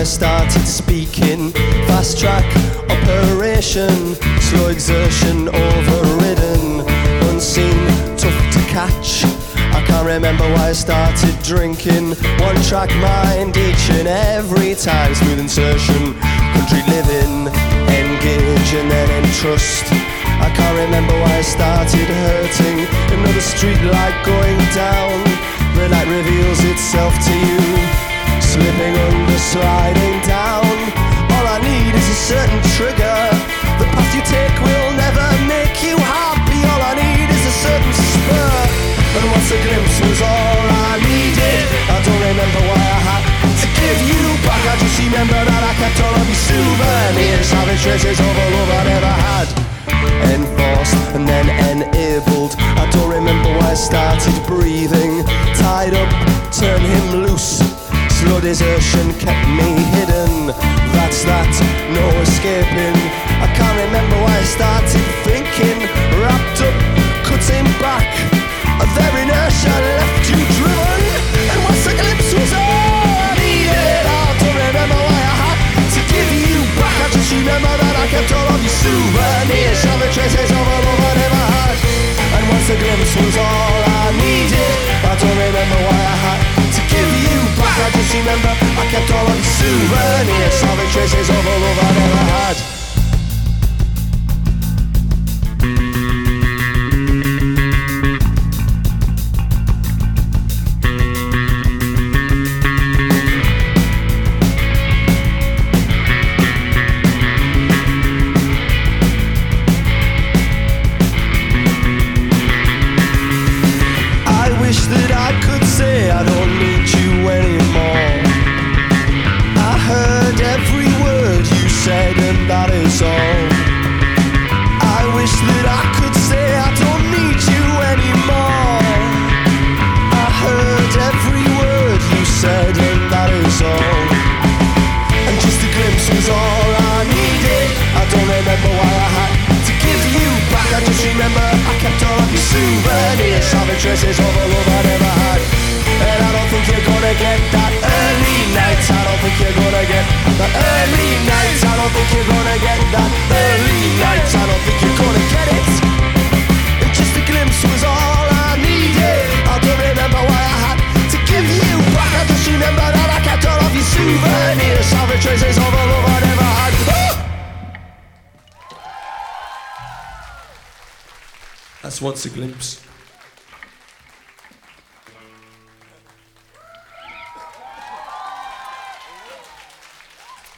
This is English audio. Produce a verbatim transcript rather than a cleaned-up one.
I started speaking. Fast track operation, slow exertion overridden, unseen, tough to catch. I can't remember why I started drinking. One track mind each and every time. Smooth insertion, country living, engage and then entrust. I can't remember why I started hurting. Another street light going down. The night reveals itself to you, slipping under, sliding down. All I need is a certain trigger. The path you take will never make you happy. All I need is a certain spur, and once a glimpse was all I needed. I don't remember why I had to give you back. I just remember that I kept all of your souvenirs, having traces of a love I never had. Enforced and then enabled. I don't remember why I started breathing. Tied up, turn him loose. Slow desertion kept me hidden. That's that, no escaping. I can't remember why I started thinking. Wrapped up, cutting back. Their inertia left you driven, and once a glimpse was all I needed. I don't remember why I had to give you back. I just remember that I kept all of your souvenirs, shoving traces of a love I never had. And once a glimpse was all I needed. I don't remember why I had to give you back. I just remember I kept all of your souvenirs, shoving traces of a love I never had. That I could say I don't need you anymore. I heard every word you said and that is all. I wish that I could say I don't need you anymore. I heard every word you said and that is all. And just a glimpse was all I needed. I don't remember why I had to give you back. I just remember I kept all of your souvenirs, having traces of a love I never had. And I don't think you're gonna get that early night. I don't think you're gonna get that early night. I don't think you're gonna get that early night. I don't think you're gonna get it. And just a glimpse was all I needed. I don't remember why I had to give you back. I just remember that I kept all of your souvenirs, having traces of a love I never had. That's once a glimpse.